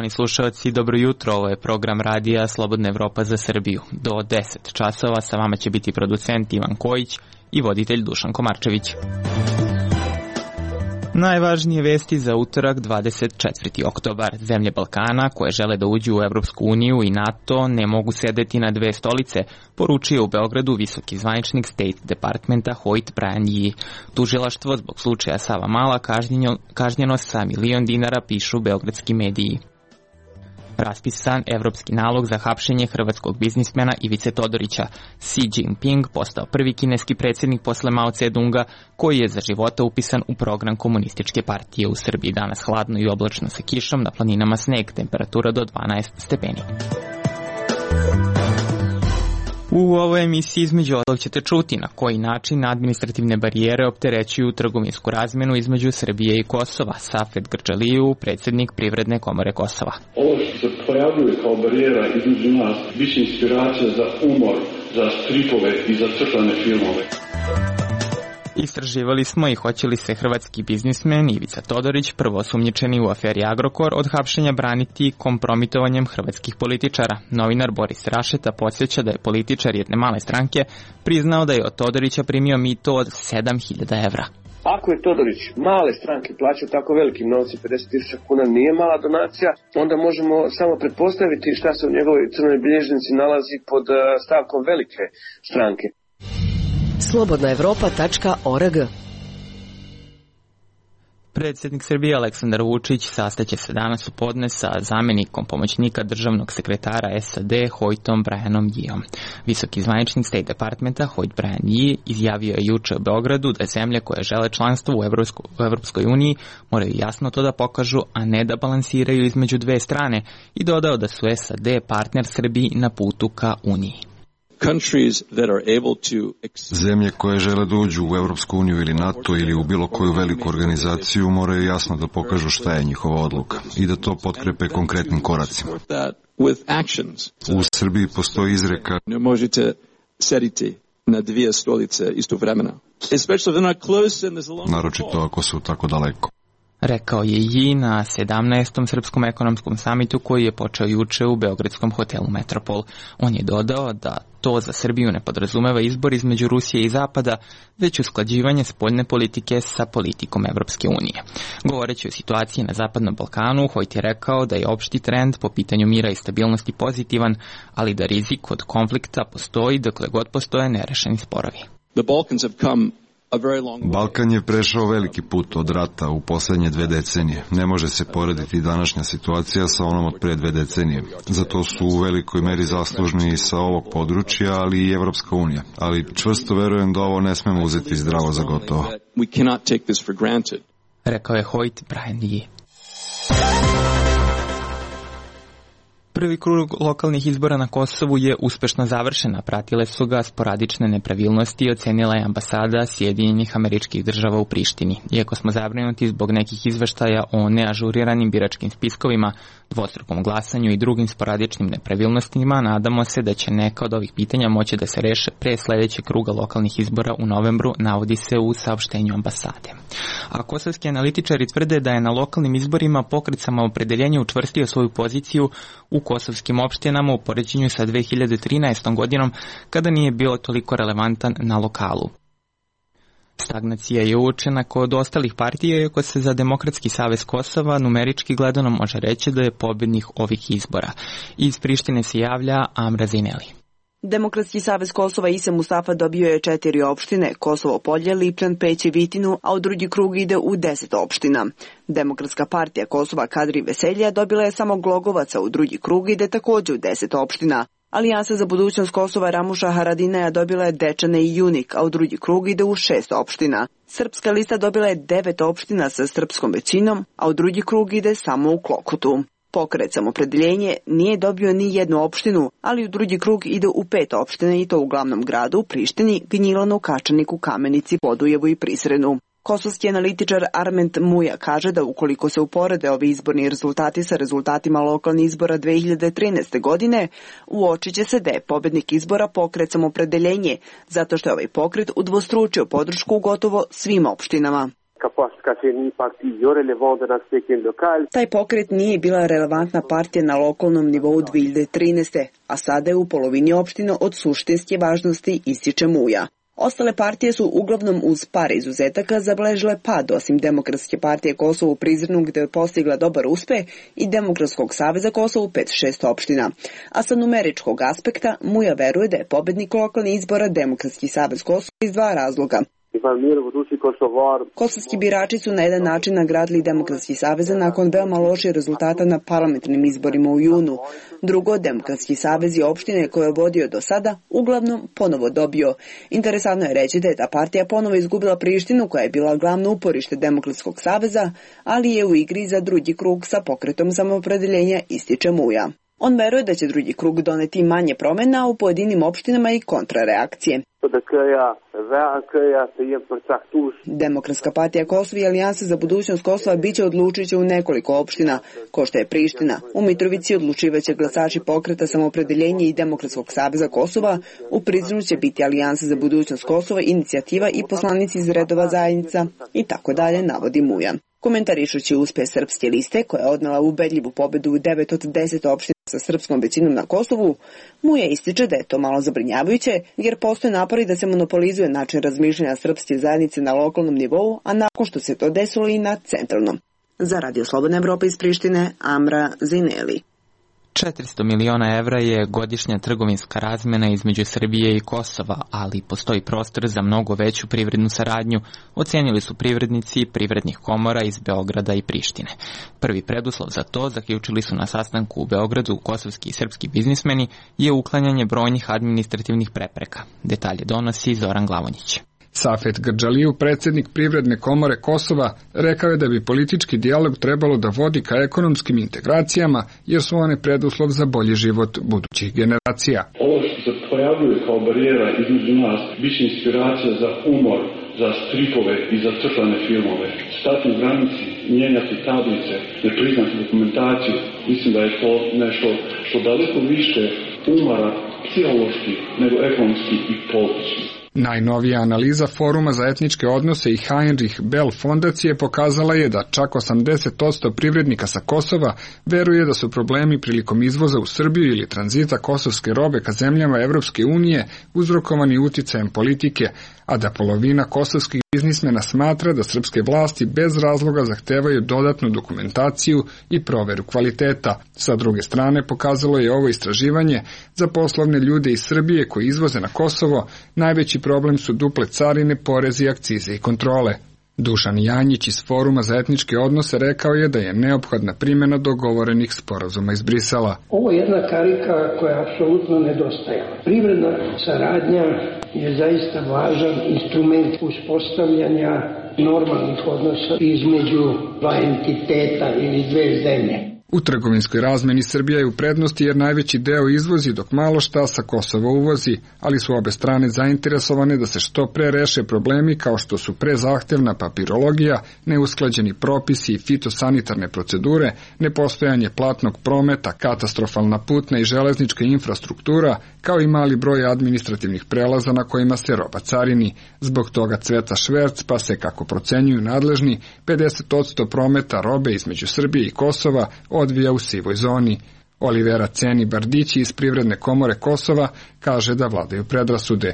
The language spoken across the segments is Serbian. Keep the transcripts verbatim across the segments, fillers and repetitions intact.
Poštovani slušalci, dobro jutro, ovo je program radija Slobodna Evropa za Srbiju. Do deset časova sa vama će biti producent Ivan Kojić i voditelj Dušan Komarčević. Najvažnije vesti za utorak dvadeset četvrti oktobar. Zemlje Balkana koje žele da uđu u Evropsku uniju i NATO ne mogu sedeti na dve stolice, poručio u Beogradu visoki zvaničnik State Departmenta Hoyt Brian Yee. Tužilaštvo zbog slučaja Savamala kažnjeno, kažnjeno sa milion dinara, pišu beogradski mediji. Raspisan evropski nalog za hapšenje hrvatskog biznismena Ivice Todorića. Xi Jinping postao prvi kineski predsjednik posle Mao Tse-dunga, koji je za života upisan u program komunističke partije. U Srbiji danas hladno i oblačno sa kišom, na planinama sneg, temperatura do dvanaest stepeni. U ovoj emisiji između ostalog ćete čuti na koji način administrativne barijere opterećuju trgovinsku razmenu između Srbije i Kosova. Safet Grčaliju, predsjednik Privredne komore Kosova. Ovo što se pojavljuje kao barijera između nas biće inspiracija za umor, za stripove i za crtane filmove. Istraživali smo i hoće li se hrvatski biznismen Ivica Todorić, prvo osumnjičeni u aferi Agrokor, od hapšenja braniti kompromitovanjem hrvatskih političara. Novinar Boris Rašeta podsjeća da je političar jedne male stranke priznao da je od Todorića primio mito od sedam hiljada evra. Ako je Todorić male stranke plaćao tako velikim novcem, pedeset tisuća kuna nije mala donacija, onda možemo samo pretpostaviti šta se u njegovoj crnoj bilježnici nalazi pod stavkom velike stranke. slobodna evropa tačka org. Predsjednik Srbije Aleksandar Vučić sastaće se danas u podne sa zamjenikom pomoćnika državnog sekretara S A D Hoytom Brianom Yeeom. Visoki zvaničnik State Departmenta Hoyt Brian Yee izjavio je juče u Beogradu da zemlje koje žele članstvo u, Evropsko, u Evropskoj uniji moraju jasno to da pokažu, a ne da balansiraju između dve strane, i dodao da su S A D partner Srbiji na putu ka Uniji. Zemlje koje žele da uđu u Evropsku uniju ili NATO ili u bilo koju veliku organizaciju moraju jasno da pokažu šta je njihova odluka i da to potkrepe konkretnim koracima. U Srbiji postoji izreka: ne možete sediti na dvije stolice istovremeno, naročito ako su tako daleko. Rekao je Yee na sedamnaestom srpskom ekonomskom samitu koji je počeo juče u beogradskom hotelu Metropol. On je dodao da to za Srbiju ne podrazumeva izbor između Rusije i Zapada, već usklađivanje spoljne politike sa politikom Evropske unije. Govoreći o situaciji na Zapadnom Balkanu, Hoyt je rekao da je opšti trend po pitanju mira i stabilnosti pozitivan, ali da rizik od konflikta postoji dokle god postoje nerešeni sporovi. Balkan je prešao veliki put od rata u poslednje dve decenije. Ne može se porediti današnja situacija sa onom od pre dve decenije. Zato su u velikoj meri zaslužni i sa ovog područja, ali i Evropska unija. Ali čvrsto verujem da ovo ne smemo uzeti zdravo za gotovo. Rekao je Hoyt Brian Yee. Prvi krug lokalnih izbora na Kosovu je uspešno završena, pratile su ga sporadične nepravilnosti i ocenila je ambasada Sjedinjenih Američkih Država u Prištini. Iako smo zabrinuti zbog nekih izveštaja o neažuriranim biračkim spiskovima, dvostrukom glasanju i drugim sporadičnim nepravilnostima, nadamo se da će neka od ovih pitanja moći da se reše pre sledećeg kruga lokalnih izbora u novembru, navodi se u saopštenju ambasade. A kosovski analitičari tvrde da je na lokalnim izborima pokret Samoopredeljenje učvrstio svoju poziciju u kosovskim opštinama u poređenju sa dve hiljade trinaestom godinom, kada nije bio toliko relevantan na lokalu. Stagnacija je uočena kod ostalih partija, iako se za Demokratski savez Kosova numerički gledano može reći da je pobednik ovih izbora. Iz Prištine se javlja Amra Zineli. Demokratski savez Kosova Isa Mustafa dobio je četiri opštine, Kosovo Polje, Lipljan, Peć i Vitinu, a u drugi krug ide u deset opština. Demokratska partija Kosova Kadri Veselja dobila je samo Glogovaca, u drugi krug ide također u deset opština. Alijansa za budućnost Kosova Ramuša Haradinaja dobila je Dečane i Junik, a u drugi krug ide u šest opština. Srpska lista dobila je devet opština sa srpskom većinom, a u drugi krug ide samo u Klokutu. Pokret Samopredeljenje nije dobio ni jednu opštinu, ali u drugi krug ide u pet opština i to u glavnom gradu, Prištini, Gnjilanu, Kačaniku, Kamenici, Podujevu i Prizrenu. Kosovski analitičar Arment Muja kaže da ukoliko se uporede ovi izborni rezultati sa rezultatima lokalnih izbora dve hiljade trinaeste. godine, uočit će se da je pobednik izbora Pokret Samopredeljenje, zato što je ovaj pokret udvostručio podršku u gotovo svim opštinama. Taj pokret nije bila relevantna partija na lokalnom nivou dve hiljade trinaeste. a sada je u polovini opština od suštinske važnosti, ističe Muja. Ostale partije su uglavnom uz par izuzetaka zabeležile pad, osim Demokratske partije Kosovo u Prizrenu gde je postigla dobar uspeh i Demokratskog saveza Kosovo u pet šest opština. A sa numeričkog aspekta Muja veruje da je pobednik lokalnih izbora Demokratski savez Kosovo iz dva razloga. Kosovski birači su na jedan način nagradili Demokratski savez nakon veoma loših rezultata na parlamentarnim izborima u junu. Drugo, Demokratski savez i opštine koje je vodio do sada uglavnom ponovo dobio. Interesantno je reći da je ta partija ponovo izgubila Prištinu koja je bila glavno uporište Demokratskog saveza, ali je u igri za drugi krug sa pokretom samoopredeljenja, ističe Muja. On veruje da će drugi krug doneti manje promena u pojedinim opštinama i kontrareakcije. Demokratska partija Kosova i Alijansa za budućnost Kosova biće odlučujuća u nekoliko opština, ko što je Priština. U Mitrovici odlučivaće glasači pokreta samoopredeljenja i Demokratskog saveza Kosova, u Prizrenu će biti Alijansa za budućnost Kosova, inicijativa i poslanici iz redova zajednica i tako dalje, navodi Mujan. Komentarišući uspeh Srpske liste, koja je odnela ubedljivu pobedu u devet od deset opština sa srpskom većinom na Kosovu, Muja ističe da je to malo zabrinjavajuće, jer postoje napori da se monopolizuje način razmišljanja srpske zajednice na lokalnom nivou, a nakon što se to desilo i na centralnom. Za Radio Slobodna Evropa iz Prištine, Amra Zineli. četiristo miliona evra je godišnja trgovinska razmena između Srbije i Kosova, ali postoji prostor za mnogo veću privrednu saradnju, ocenili su privrednici privrednih komora iz Beograda i Prištine. Prvi preduslov za to, zaključili su na sastanku u Beogradu kosovski i srpski biznismeni, je uklanjanje brojnih administrativnih prepreka. Detalje donosi Zoran Glavonjić. Safet Grđaliju, predsjednik Privredne komore Kosova, rekao je da bi politički dijalog trebalo da vodi ka ekonomskim integracijama, jer su one preduslov za bolji život budućih generacija. Ovo što se pojavljuje kao barijera između nas, biće inspiracija za umor, za stripove i za crtane filmove. Stati u granici, mijenjati tablice, ne priznati dokumentaciju, mislim da je to nešto što daleko više umara psihološki nego ekonomski i politički. Najnovija analiza Foruma za etničke odnose i Heinrich Bell fondacije pokazala je da čak osamdeset posto privrednika sa Kosova veruje da su problemi prilikom izvoza u Srbiju ili tranzita kosovske robe ka zemljama Evropske unije uzrokovani uticajem politike, a da polovina kosovskih biznismena smatra da srpske vlasti bez razloga zahtevaju dodatnu dokumentaciju i proveru kvaliteta. Sa druge strane, pokazalo je ovo istraživanje za poslovne ljude iz Srbije koji izvoze na Kosovo, najveći problem su duple carine, porezi, akcize i kontrole. Dušan Janjić iz Foruma za etničke odnose rekao je da je neophodna primjena dogovorenih sporazuma iz Brisela. Ovo je jedna karika koja apsolutno nedostaje. Privredna saradnja je zaista važan instrument uspostavljanja normalnih odnosa između dva entiteta ili dve zemlje. U trgovinskoj razmeni Srbija je u prednosti jer najveći deo izvozi dok malo šta sa Kosova uvozi, ali su obe strane zainteresovane da se što pre reše problemi kao što su prezahtevna papirologija, neusklađeni propisi i fitosanitarne procedure, nepostojanje platnog prometa, katastrofalna putna i železnička infrastruktura, kao i mali broj administrativnih prelaza na kojima se roba carini. Zbog toga cveta šverc, pa se, kako procenjuju nadležni, pedeset posto prometa robe između Srbije i Kosova odvija u sivoj zoni. Olivera Ceni Bardići iz Privredne komore Kosova kaže da vladaju predrasude.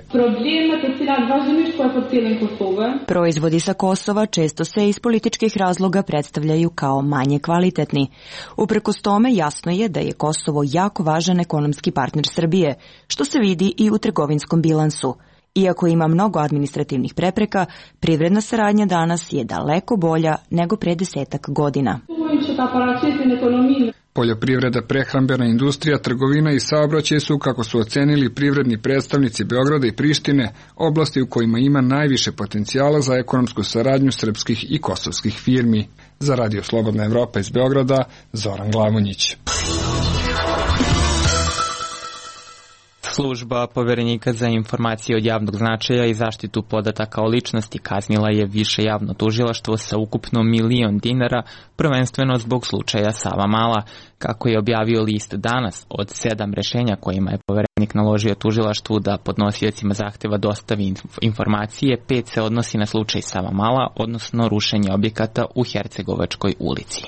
Proizvodi sa Kosova često se iz političkih razloga predstavljaju kao manje kvalitetni. Uprkos tome jasno je da je Kosovo jako važan ekonomski partner Srbije, što se vidi i u trgovinskom bilansu. Iako ima mnogo administrativnih prepreka, privredna saradnja danas je daleko bolja nego pre desetak godina. Poljoprivreda, prehrambena industrija, trgovina i saobraćaj su, kako su ocenili privredni predstavnici Beograda i Prištine, oblasti u kojima ima najviše potencijala za ekonomsku saradnju srpskih i kosovskih firmi. Za Radio Slobodna Evropa iz Beograda, Zoran Glavonjić. Služba Poverenika za informacije od javnog značaja i zaštitu podataka o ličnosti kaznila je više javno tužilaštvo sa ukupno milion dinara, prvenstveno zbog slučaja Savamala. Kako je objavio list Danas, od sedam rešenja kojima je Poverenik naložio tužilaštvu da podnosiocima zahteva dostavi informacije, pet se odnosi na slučaj Savamala, odnosno rušenje objekata u Hercegovačkoj ulici.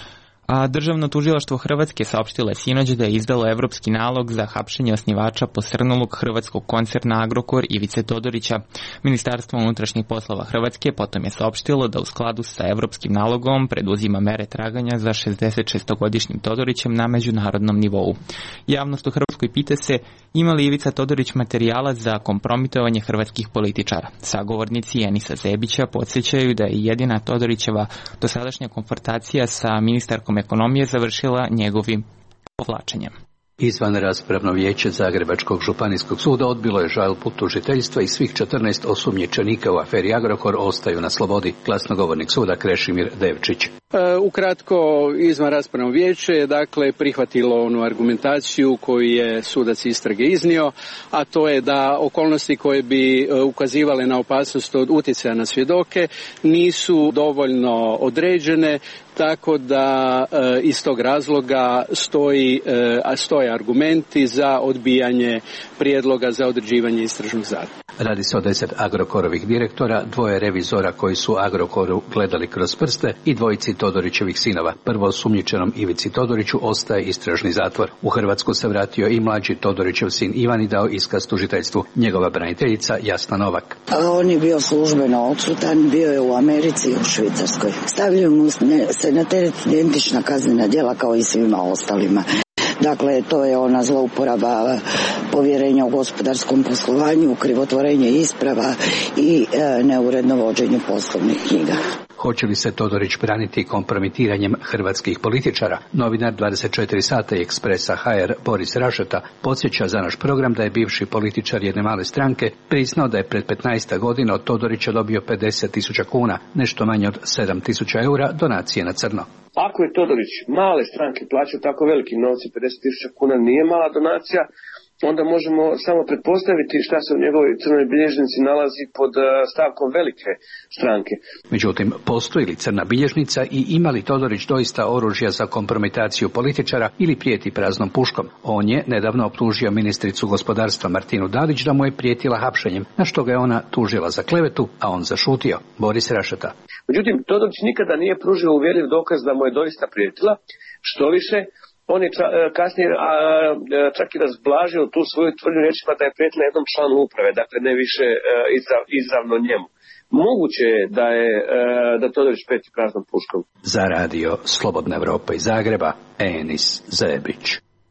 A Državno tužilaštvo Hrvatske saopštilo je sinoć da je izdalo evropski nalog za hapšenje osnivača posrnulog hrvatskog koncerna Agrokor Ivice Todorića. Ministarstvo unutrašnjih poslova Hrvatske potom je saopštilo da u skladu sa evropskim nalogom preduzima mere traganja za šezdesetšestogodišnjim Todorićem na međunarodnom nivou. Javnost u Hrvatskoj pita se ima li Ivica Todorić materijala za kompromitovanje hrvatskih političara. Sagovornici Enisa Zebića podsjećaju da je jedina Todorićeva dosadašnja konfrontacija sa ministarkom ekonomije završila njegovim povlačenjem. Izvanraspravno vijeće Zagrebačkog županijskog suda odbilo je žalbu tužiteljstva i svih četrnaest osumnjičenika u aferi Agrokor ostaju na slobodi. Glasnogovornik suda Krešimir Devčić. E, ukratko, izvanraspravno vijeće je dakle prihvatilo onu argumentaciju koju je sudac istrage iznio, a to je da okolnosti koje bi e, ukazivale na opasnost od utjecaja na svjedoke nisu dovoljno određene, tako da e, iz tog razloga stoji, e, a stoje argumenti za odbijanje prijedloga za određivanje istražnog zatvora. Radi se o deset Agrokorovih direktora, dvoje revizora koji su Agrokoru gledali kroz prste i dvojici Todorićevih sinova. Prvo osumnjičenom Ivici Todoriću ostaje istražni zatvor. U Hrvatsku se vratio i mlađi Todorićev sin Ivan i dao iskaz tužiteljstvu. Njegova braniteljica Jasna Novak. A on je bio službeno odsutan, bio je u Americi i u Švicarskoj. Stavljaju mu se na teret identična kaznena djela kao i svima ostalima. Dakle, to je ona zlouporaba povjerenja u gospodarskom poslovanju, krivotvorenje isprava i e, neuredno vođenje poslovnih knjiga. Hoće li se Todorić braniti kompromitiranjem hrvatskih političara? Novinar dvadeset četiri sata i Ekspresa ha er Boris Rašeta podsjeća za naš program da je bivši političar jedne male stranke priznao da je pred petnaest godina od Todorića dobio pedeset tisuća kuna, nešto manje od sedam tisuća eura donacije na crno. Ako je Todorić male stranke plaćao tako velikim novci, pedeset tisuća kuna nije mala donacija, onda možemo samo pretpostaviti šta se u njegovoj crnoj bilježnici nalazi pod stavkom velike stranke. Međutim, postoji li crna bilježnica i ima li Todorić doista oružja za kompromitaciju političara ili prijeti praznom puškom? On je nedavno optužio ministricu gospodarstva Martinu Dalić da mu je prijetila hapšenjem, na što ga je ona tužila za klevetu, a on zašutio. Boris Rašeta. Međutim, Todorić nikada nije pružio uvjerljiv dokaz da mu je doista prijetila, što više, on je ča, kasnije a, čak i razblažio tu svoju tvrdnju riječima da je prijetila jednom članu uprave, dakle ne više a, izrav, izravno njemu. Moguće je da je a, da Todorić prijeti praznom puškom. Za radio Slobodna Evropa iz Zagreba, Enis Zebić.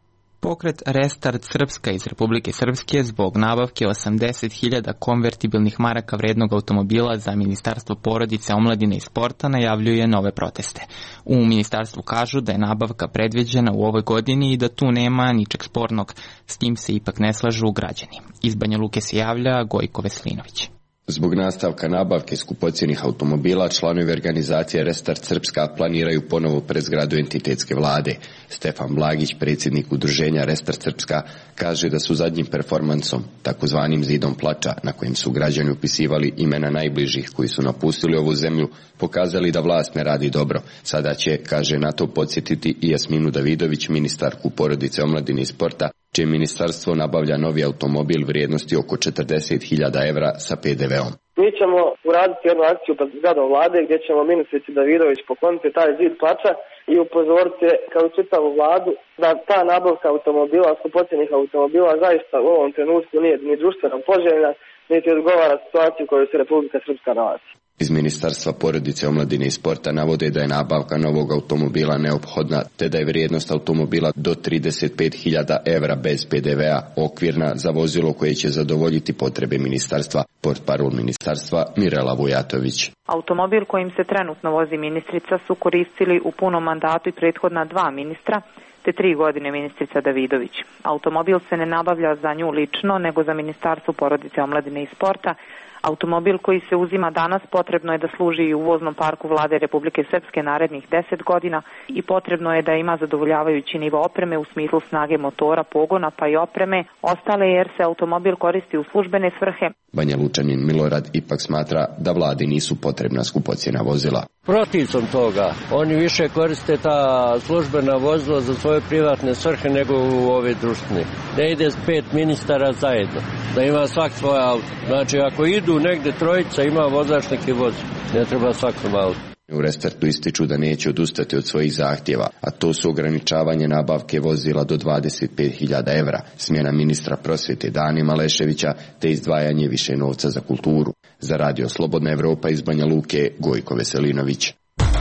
Pokret Restart Srpska iz Republike Srpske zbog nabavke osamdeset hiljada konvertibilnih maraka vrednog automobila za Ministarstvo porodice, omladine i sporta najavljuje nove proteste. U ministarstvu kažu da je nabavka predviđena u ovoj godini i da tu nema ničeg spornog. S tim se ipak ne slažu građani. Iz Banja Luke se javlja Gojko Veslinović. Zbog nastavka nabavke skupocjenih automobila, članovi organizacije Restart Srpska planiraju ponovo pred zgradu entitetske vlade. Stefan Blagić, predsjednik udruženja Restart Srpska, kaže da su zadnjim performansom, takozvanim zidom plača, na kojem su građani upisivali imena najbližih koji su napustili ovu zemlju, pokazali da vlast ne radi dobro. Sada će, kaže, na to podsjetiti i Jasminu Davidović, ministarku porodice, omladine i sporta, čije ministarstvo nabavlja novi automobil vrijednosti oko četrdeset hiljada evra sa pe de veom. Mi ćemo uraditi jednu akciju pred zgradom vlade gdje ćemo ministrici Davidović pokloniti taj zid plača i upozoriti kao čitavu vladu da ta nabavka automobila, skupocjenih automobila zaista u ovom trenutku nije ni društveno poželjna, niti odgovara situaciju koju se Republika Srpska nalazi. Iz Ministarstva porodice, omladine i sporta navode da je nabavka novog automobila neophodna, te da je vrijednost automobila do trideset pet hiljada evra bez pe de vea okvirna za vozilo koje će zadovoljiti potrebe ministarstva. Portparol ministarstva Mirela Vujatović. Automobil kojim se trenutno vozi ministrica su koristili u punom mandatu i prethodna dva ministra, te tri godine ministrica Davidović. Automobil se ne nabavlja za nju lično, nego za Ministarstvo porodice, omladine i sporta, a Automobil koji se uzima danas potrebno je da služi i u voznom parku Vlade Republike Srpske narednih deset godina i potrebno je da ima zadovoljavajući nivo opreme u smislu snage motora, pogona pa i opreme, ostale jer se automobil koristi u službene svrhe. Banja Lučanin Milorad ipak smatra da vladi nisu potrebna skupocjena vozila. Protiv sam toga. Oni više koriste ta službena vozila za svoje privatne svrhe nego u ove društvene. Ne ide pet ministara zajedno, da ima svak svoj auto. Znači ako idu negde trojica, ima vozač neki vozi. Ne treba svakom auto. U Restartu ističu da neće odustati od svojih zahtjeva, a to su ograničavanje nabavke vozila do dvadeset pet hiljada evra, smjena ministra prosvjete Dani Maleševića te izdvajanje više novca za kulturu. Za radio Slobodna Evropa iz Banja Luke, Gojko Veselinović.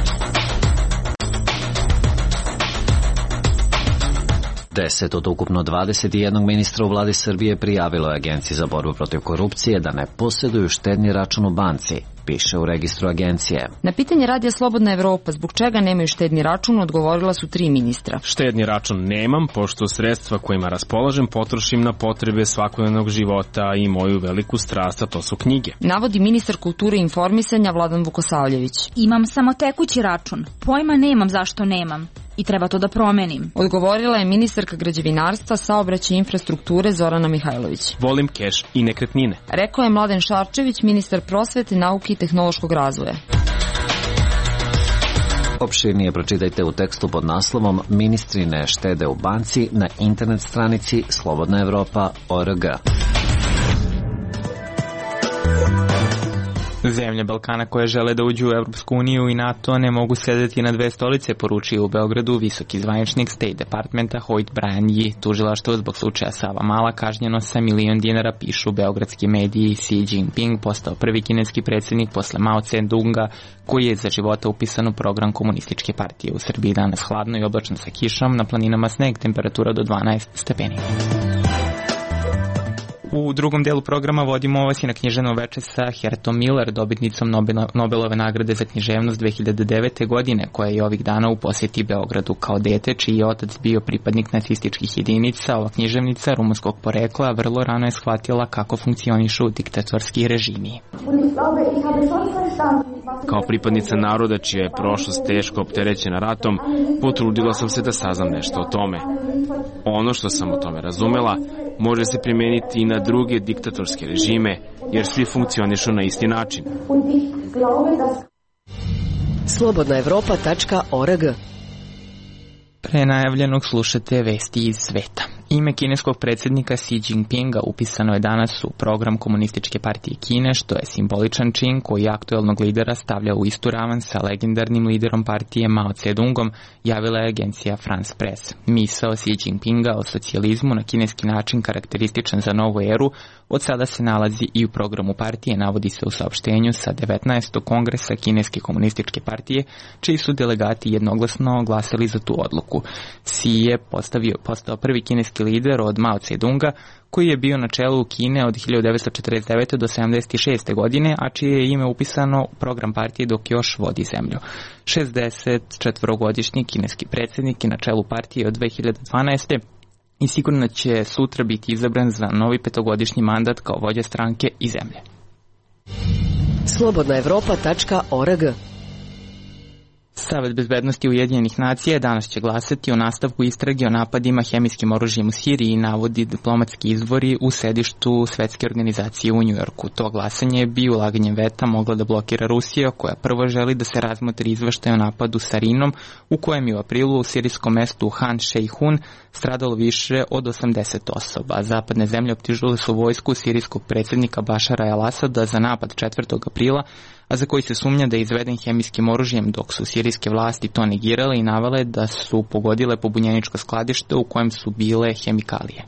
deset od ukupno dvadeset jedan ministra u vladi Srbije prijavilo je Agenciji za borbu protiv korupcije da ne posjeduju štedni račun u banci, piše u registru agencije. Na pitanje radija Slobodna Evropa zbog čega nemaju štedni račun odgovorila su tri ministra. Štedni račun nemam, pošto sredstva kojima raspolažem potrošim na potrebe svakodnevnog života i moju veliku strast, a to su knjige. Navodi ministar kulture i informisanja Vladan Vukosavljević. Imam samo tekući račun, pojma nemam zašto nemam. I treba to da promenim. Odgovorila je ministarka građevinarstva, saobraćaja i infrastrukture Zorana Mihajlović. Volim keš i nekretnine. Rekao je Mladen Šarčević, ministar prosvete, nauke i tehnološkog razvoja. Opširnije pročitajte u tekstu pod naslovom Ministri ne štede u banci na internet stranici slobodna evropa tačka org. Zemlje Balkana koje žele da uđu u Evropsku uniju i NATO ne mogu sedeti na dve stolice, poručio u Beogradu visoki zvaničnik State Departmenta Hoyt Brian Yi. Tužilaštvo zbog slučaja Savamala kažnjeno sa milion dinara, pišu beogradski mediji. Xi Jinping postao prvi kineski predsjednik posle Mao Tse-dunga, koji je za života upisan u program komunističke partije. U Srbiji danas hladno i oblačno sa kišom, na planinama sneg, temperatura do dvanaest stepeni. U drugom delu programa vodimo vas i na književno veče sa Hertom Miller, dobitnicom Nobelove nagrade za književnost dve hiljade devete. godine, koja je ovih dana u posjeti Beogradu. Kao dete, čiji je otac bio pripadnik nacističkih jedinica, ova književnica rumunskog porekla vrlo rano je shvatila kako funkcionišu diktatorski režimi. Kao pripadnica naroda čija je prošlost teško opterećena ratom, potrudila sam se da saznam nešto o tome. Ono što sam o tome razumela može se primijeniti i na druge diktatorske režime, jer svi funkcionišu na isti način. slobodna evropa tačka org. Pre najavljenog slušate vesti iz sveta. Ime kineskog predsjednika Xi Jinpinga upisano je danas u program Komunističke partije Kine, što je simboličan čin koji aktuelnog lidera stavlja u istu ravan sa legendarnim liderom partije Mao Tse-dungom, javila je agencija France Press. Misao Xi Jinpinga o socijalizmu na kineski način karakterističan za novu eru od sada se nalazi i u programu partije, navodi se u saopštenju sa devetnaestog kongresa Kineske komunističke partije, čiji su delegati jednoglasno glasali za tu odluku. Xi je postavio, postao prvi kineski lider od Mao Tse-dunga, koji je bio na čelu Kine od hiljadu devetsto četrdeset devete. do sedamdeset šeste. godine, a čije je ime upisano u program partije dok još vodi zemlju. šezdeset četvorogodišnji kineski predsjednik je na čelu partije od dve hiljade dvanaeste. i sigurno će sutra biti izabran za novi petogodišnji mandat kao vođa stranke i zemlje. slobodna evropa tačka org. Savet bezbednosti Ujedinjenih nacija danas će glasati o nastavku istrage o napadima hemijskim oružjem u Siriji, navodi diplomatski izvori u sedištu Svetske organizacije u Njujorku. To glasanje bi ulaganjem veta mogla da blokira Rusija, koja prvo želi da se razmotri izveštaj o napadu Sarinom, u kojem je u aprilu u sirijskom mestu Han Šejhun stradalo više od osamdeset osoba. Zapadne zemlje optužile su vojsku sirijskog predsjednika Bašara el-Asada za napad četvrtog aprila, a za koji se sumnja da je izveden hemijskim oružjem, dok su sirijske vlasti to negirale i navele da su pogodile pobunjeničko skladište u kojem su bile hemikalije.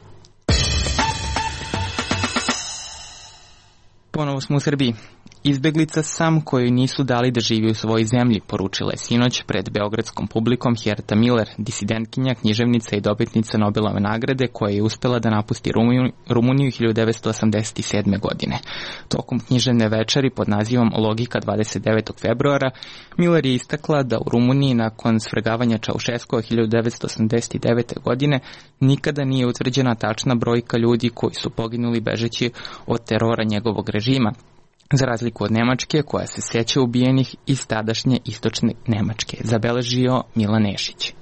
Ponovo smo u Srbiji. Izbeglica sam koju nisu dali da živi u svojoj zemlji, poručila je sinoć pred beogradskom publikom Herta Miller, disidentkinja, književnica i dobitnica Nobelove nagrade, koja je uspela da napusti Rumuniju, Rumuniju hiljadu devetsto osamdeset sedme. godine. Tokom književne večeri pod nazivom Logika dvadeset devetog februara, Miller je istakla da u Rumuniji nakon svrgavanja Čaušeskova hiljadu devetsto osamdeset devete. godine nikada nije utvrđena tačna brojka ljudi koji su poginuli bežeći od terora njegovog režima, za razliku od Nemačke koja se seća ubijenih iz tadašnje istočne Nemačke, zabeležio Milan Nešić.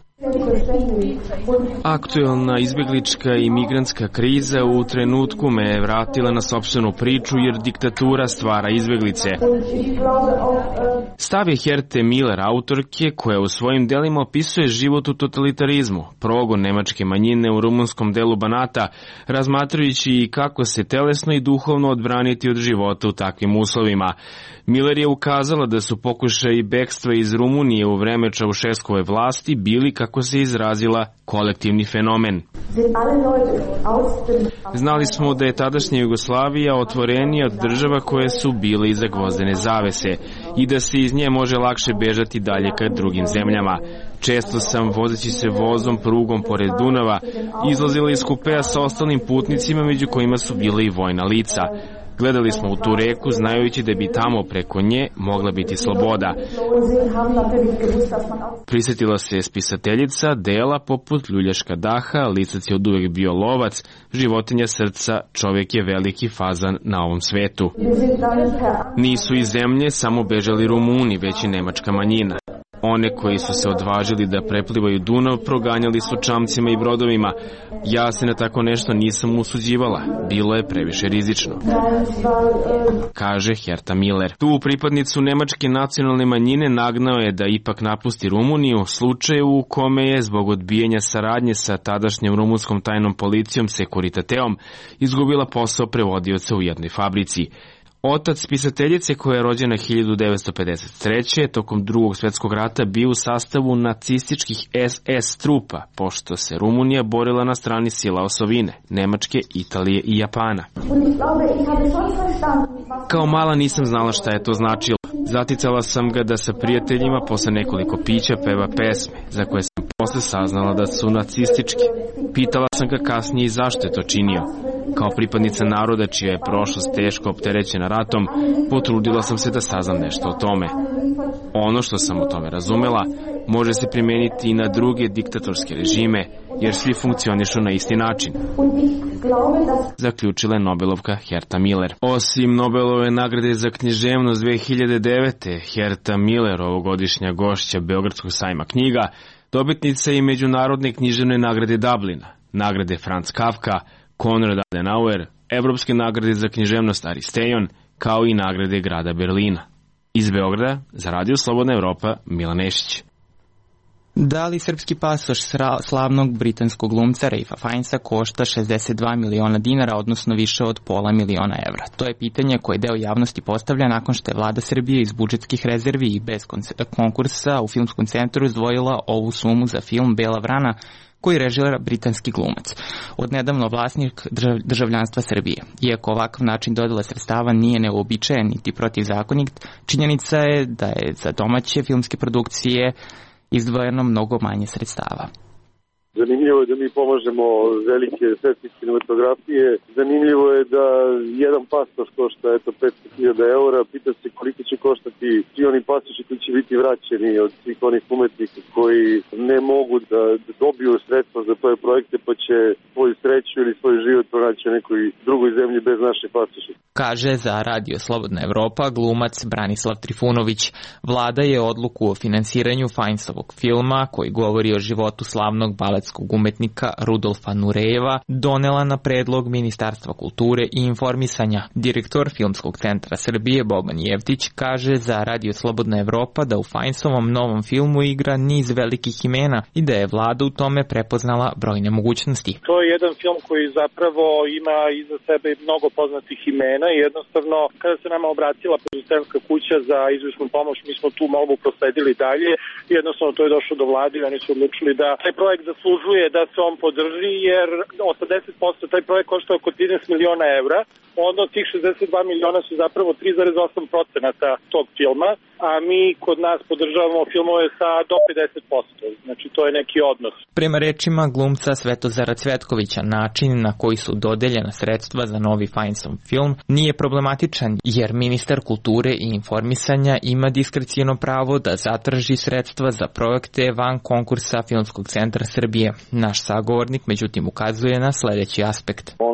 Aktuelna izbjeglička i migrantska kriza u trenutku me je vratila na sopstvenu priču jer diktatura stvara izbjeglice. Stav je Herte Miller, autorke koja u svojim delima opisuje život u totalitarizmu, progon nemačke manjine u rumunskom delu Banata, razmatrajući i kako se telesno i duhovno odbraniti od života u takvim uslovima. Miller je ukazala da su pokušaji bekstva iz Rumunije u vreme Čaušeskove vlasti bili, kako se izrazila, kolektivni fenomen. Znali smo da je tadašnja Jugoslavija otvorenija od država koje su bile iza gvozdene zavese i da se iz nje može lakše bežati dalje ka drugim zemljama. Često sam, vozeći se vozom prugom pored Dunava, izlazila iz kupea sa ostalim putnicima, među kojima su bile i vojna lica. Gledali smo u tu reku, znajući da bi tamo preko nje mogla biti sloboda. Prisjetila se spisateljica dela poput Ljuljaška daha, lisac je od uvek bio lovac, životinja srca, čovjek je veliki fazan na ovom svetu. Nisu iz zemlje samo bežali Rumuni, već i nemačka manjina. One koji su se odvažili da preplivaju Dunav proganjali su čamcima i brodovima. Ja se na tako nešto nisam usuđivala. Bilo je previše rizično, kaže Herta Miller. Tu pripadnicu nemačke nacionalne manjine nagnao je da ipak napusti Rumuniju, slučaju u kome je zbog odbijanja saradnje sa tadašnjom rumunskom tajnom policijom Securitateom izgubila posao prevodioca u jednoj fabrici. Otac spisateljice, koja je rođena hiljadu devetsto pedeset treće. tokom drugog svjetskog rata bio u sastavu nacističkih es es trupa, pošto se Rumunija borila na strani sila osovine, Nemačke, Italije i Japana. Kao mala nisam znala šta je to značilo. Zaticala sam ga da sa prijateljima posle nekoliko pića peva pesme, za koje sam posle saznala da su nacističke. Pitala sam ga kasnije i zašto je to činio. Kao pripadnica naroda čija je prošlost teško opterećena ratom, potrudila sam se da saznam nešto o tome. Ono što sam o tome razumela može se primeniti i na druge diktatorske režime, jer svi funkcionišu na isti način, zaključila je Nobelovka Herta Miller. Osim Nobelove nagrade za književnost dve hiljade devete. Herta Miller, ovogodišnja gošća Beogradskog sajma knjiga, dobitnica i Međunarodne književne nagrade Dublina, nagrade Franz Kafka, Konrad Adenauer, Evropske nagrade za književnost Aristejon, kao i nagrade grada Berlina. Iz Beograda, za Radio Slobodna Evropa, Milan Nešić. Da li srpski pasoš slavnog britanskog glumca Ralpha Fiennesa košta šezdeset dva miliona dinara, odnosno više od pola miliona evra? To je pitanje koje deo javnosti postavlja nakon što je vlada Srbije iz budžetskih rezervi i bez konkursa u Filmskom centru izdvojila ovu sumu za film Bela vrana, koji režira britanski glumac, odnedavno vlasnik državljanstva Srbije. Iako ovakav način dodela sredstava nije neuobičajen niti protivzakonit, činjenica je da je za domaće filmske produkcije izdvojeno mnogo manje sredstava. Zanimljivo je da mi pomažemo velike svetske kinematografije. Zanimljivo je da jedan pasoš košta eto petsto hiljada eura. Pita se koliko će koštati svi oni pasoši koji će biti vraćeni od svih onih umetnika koji ne mogu da dobiju sredstva za tvoje projekte, pa će svoju sreću ili svoj život pronaći u nekoj drugoj zemlji bez naše pasoše. Kaže za Radio Slobodna Evropa glumac Branislav Trifunović. Vlada je odluku o finansiranju Fiennesovog filma, koji govori o životu slavnog baletskog umetnika Rudolfa Nurejeva, donela na predlog Ministarstva kulture i informisanja. Direktor Filmskog centra Srbije Boban Jevtić kaže za Radio Slobodna Evropa da u Fiennesovom novom filmu igra niz velikih imena i da je vlada u tome prepoznala brojne mogućnosti. To je jedan film koji zapravo ima iza sebe mnogo poznatih imena i jednostavno kada se nama obratila producentska kuća za izvršnu pomoć, mi smo tu molbu prosledili dalje i jednostavno to je došlo do vlade i oni su odlučili da taj projekt zaslužuje da se on podrži, jer osamdeset posto taj projekt košta oko trinaest miliona evra, onda od tih šezdeset dva miliona su zapravo tri zarez osam posto tog filma, a mi kod nas podržavamo filmove sa do pedeset posto, znači to je neki odnos. Prema rečima glumca Svetozara Cvetkovića, način na koji su dodeljena sredstva za novi Fiennesov film nije problematičan, jer ministar kulture i informisanja ima diskrecijono pravo da zatraži sredstva za projekte van konkursa Filmskog centra Srbije. Naš sagovornik međutim ukazuje na sledeći aspekt. Ono što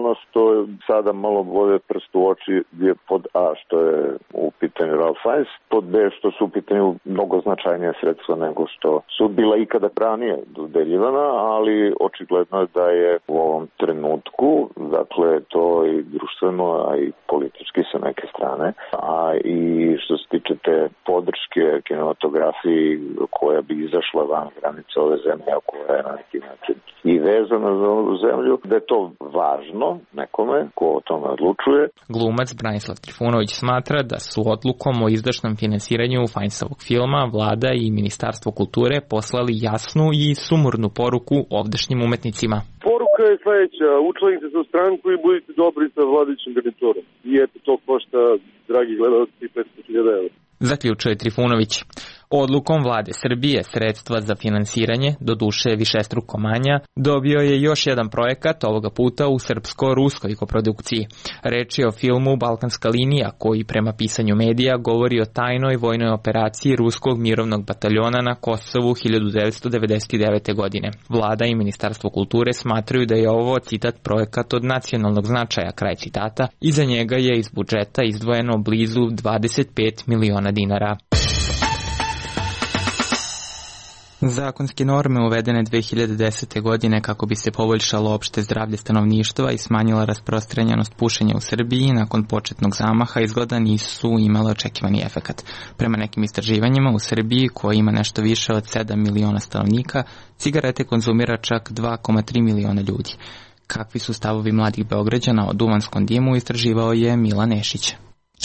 što sada malo bode prst u oči je pod A što je u pitanju Ralph Fiennes, pod B što su u pitanju mnogo značajnije sredstva nego što su bila ikada ranije dodeljivana, ali očigledno je da je u ovom trenutku, dakle to i društveno, a i politički sa neke strane, a i što se tiče te podrške kinematografiji koja bi izašla van granice ove zemlje, a koja je na neki način i vezana za ovu zemlju, da je to važno nekome ko o tome odlučuje. Glumac Branislav Trifunović smatra da su odlukom o izdašnom finansiranju Fiennesovog filma vlada i Ministarstvo kulture poslali jasnu i sumornu poruku ovdašnjim umetnicima. Poruka je sledeća, učlanite se u stranku i budite dobri sa vladajućim garniturom. I eto to košta, dragi gledalci, petsto hiljada evra. Zaključuje Trifunović. Odlukom vlade Srbije sredstva za finansiranje, do duše višestruko manja, dobio je još jedan projekat, ovoga puta u srpsko-ruskoj koprodukciji. Reč je o filmu Balkanska linija, koji prema pisanju medija govori o tajnoj vojnoj operaciji Ruskog mirovnog bataljona na Kosovu hiljadu devetsto devedeset devete. godine. Vlada i Ministarstvo kulture smatraju da je ovo, citat, projekat od nacionalnog značaja, kraj citata, i za njega je iz budžeta izdvojeno blizu dvadeset pet miliona dinara. Zakonske norme uvedene dve hiljade desete. godine kako bi se poboljšalo opšte zdravlje stanovništva i smanjila rasprostranjenost pušenja u Srbiji nakon početnog zamaha izgleda nisu imale očekivani efekat. Prema nekim istraživanjima u Srbiji, koja ima nešto više od sedam miliona stanovnika, cigarete konzumira čak dva zarez tri miliona ljudi. Kakvi su stavovi mladih Beograđana o duvanskom dimu istraživao je Milan Nešić.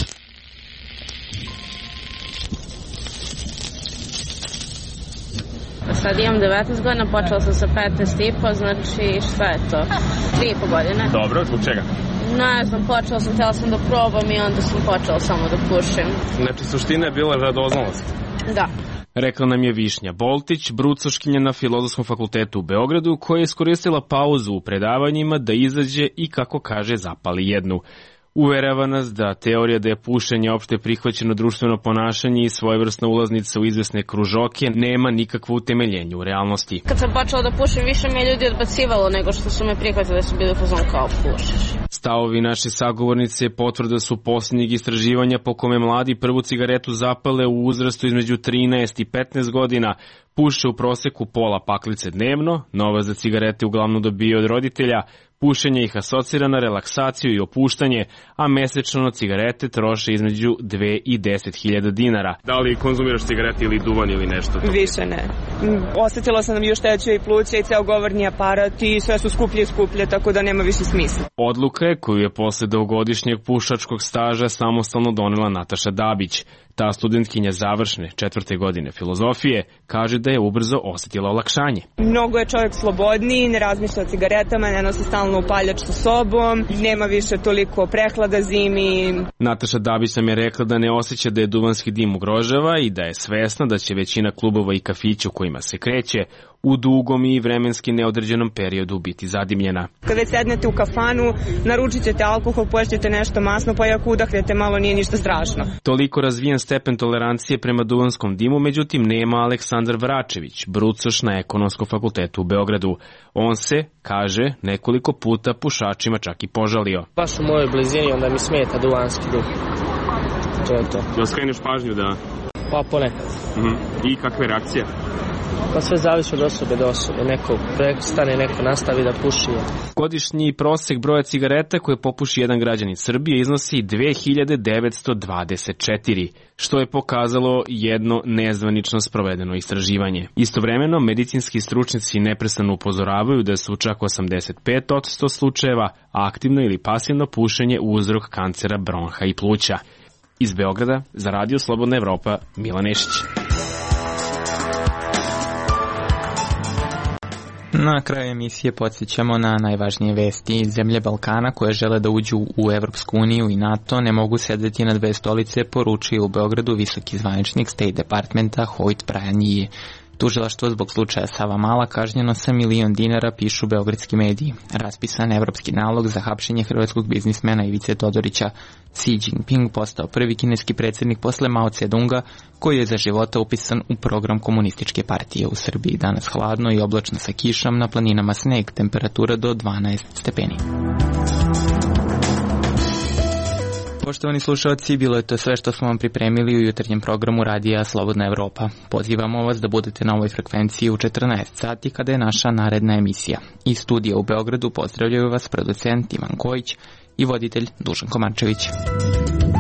Sad imam devetnaest godina, počela sam sa petnaest i po, znači šta je to? tri i po godine. Dobro, zbog čega? Ne znam, počela sam, htjela sam da probam i onda sam počela samo da pušim. Znači, suština je bila radoznalost? Da. Rekla nam je Višnja Boltić, brucoškinja na Filozofskom fakultetu u Beogradu, koja je iskoristila pauzu u predavanjima da izađe i, kako kaže, zapali jednu. Uverava nas da teorija da je pušenje opšte prihvaćeno društveno ponašanje i svojevrsna ulaznica u izvesne kružoke nema nikakvo utemeljenje u realnosti. Kad sam počela da pušim, više me ljudi odbacivalo nego što su me prihvatili da su bili fazon kao pušiš. Stavovi naše sagovornice potvrda su posljednjeg istraživanja po kome mladi prvu cigaretu zapale u uzrastu između trinaest i petnaest godina, puše u proseku pola paklice dnevno, novac za cigarete uglavnom dobije od roditelja, pušenje ih asocira na relaksaciju i opuštanje, a mesečno na cigarete troše između dve i deset hiljada dinara. Da li konzumiraš cigarete ili duvan ili nešto? Više ne. Osetila sam da mi još teče i pluća i ceo govorni aparat i sve su skuplje i skuplje, tako da nema više smisla. Odluka je koju je posle dvogodišnjeg pušačkog staža samostalno donela Nataša Dabić. Ta studentkinja završne četvrte godine filozofije kaže da je ubrzo osetila olakšanje. Mnogo je čovjek slobodniji, ne razmišlja o cigaretama, ne nosi stalno upaljač sa sobom, nema više toliko prehlada zimi. Nataša Dabić nam je rekla da ne osjeća da je duvanski dim ugrožava i da je svesna da će većina klubova i kafića u kojima se kreće u dugom i vremenski neodređenom periodu biti zadimljena. Kad već sednete u kafanu, naručit ćete alkohol, poješćete nešto masno, pa i ako udahnete malo nije ništa strašno. Toliko razvijen stepen tolerancije prema duvanskom dimu, međutim nema Aleksandar Vračević, brucoš na Ekonomskom fakultetu u Beogradu. On se, kaže, nekoliko puta pušačima čak i požalio. Baš u mojoj blizini onda mi smeta duvanski dim. To je to. Da skreneš pažnju da... Pa ponekad. Uh-huh. I kakve reakcije? Pa sve zavisi od osobe do osobe. Neko prestane, neko nastavi da puši. Godišnji prosek broja cigareta koje popuši jedan građanin Srbije iznosi dve hiljade devetsto dvadeset četiri, što je pokazalo jedno nezvanično sprovedeno istraživanje. Istovremeno, medicinski stručnjaci neprestano upozoravaju da su čak osamdeset pet posto slučajeva aktivno ili pasivno pušenje uzrok kancera bronha i pluća. Iz Beograda, za Radio Slobodna Evropa, Milan Nešić. Na kraju emisije podsjećamo na najvažnije vesti. Zemlje Balkana koje žele da uđu u Evropsku uniju i NATO ne mogu sedeti na dve stolice, poručuje u Beogradu visoki zvaničnik State Departmenta Hoyt Bryan Yee. Tužilaštvo zbog slučaja Savamala kažnjeno sa milion dinara, pišu beogradski mediji. Raspisan evropski nalog za hapšenje hrvatskog biznismena Ivice Todorića. Xi Jinping postao prvi kineski predsjednik posle Mao Tse-dunga, koji je za života upisan u program komunističke partije. U Srbiji danas hladno i oblačno sa kišom, na planinama sneg, temperatura do dvanaest stepeni. Poštovani slušalci, bilo je to sve što smo vam pripremili u jutarnjem programu radija Slobodna Evropa. Pozivamo vas da budete na ovoj frekvenciji u četrnaest sati kada je naša naredna emisija. Iz studija u Beogradu pozdravljaju vas producent Ivan Kojić i voditelj Dušan Komarčević.